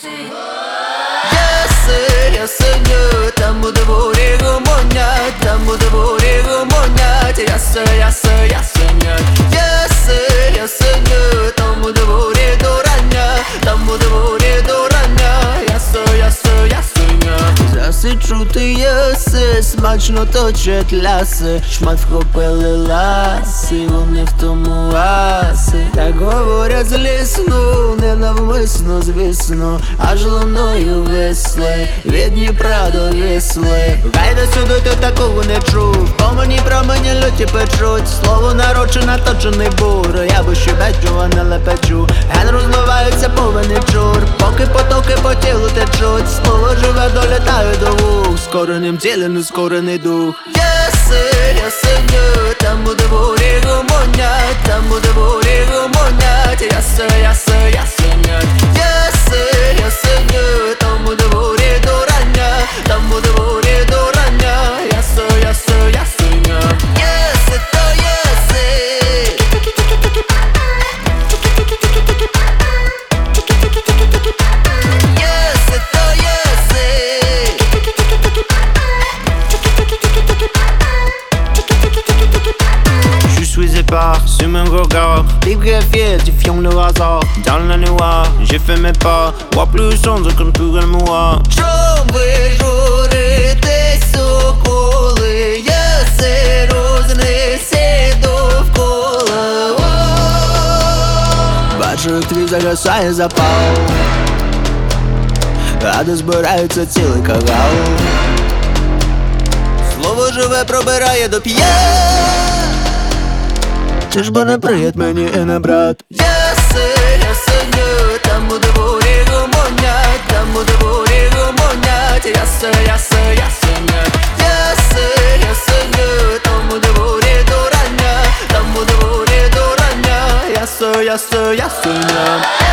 Ясеню, там у дворі гомонять, там у дворі гомонять. Ясеню, ясеню, там у дворі до рання, там у дворі до рання. Ясеня. Засичу ти єси, смачно точать ляси, шмат вхопили ласи, вони в тому аси. Так говорять злісно, ненавмисно, звісно, аж луною висли, від Дніпра до Вісли. Гайда сюди, ти такого не чув, по мені про мені люті печуть. Слово нароче точений бур, я би щебечу, а не лепечу. Ген розливаються повені чур, поки потоки по тілу течуть. Слово живе, долітає до вух, скореним тілі, нескорений дух. Ясеню, там у дворі гомонять, там у дворі гомонять. Ясеню, там у дворі до рання, там у дворі до рання. Ясеня. Єси то єси. Єси то єси. Je suis épars sur mon regard, les greffiers défiant le hasard. Dans la nuit, j'ai fait mes pas, vois plus sombre qu'on pourrait le voir. Чом ви журитесь, соколи? Єси рознесе довкола. Бачу, як твій загасає запал, а де збирається цілий кагал. Слово живе пробирає до п'я. Ти ж бо не приєд мені і не брат. Ясеню, там у дворі гомонять, там у дворі гомонять. Ясеню, там у дворі до рання, там у дворі до рання. Ясеня.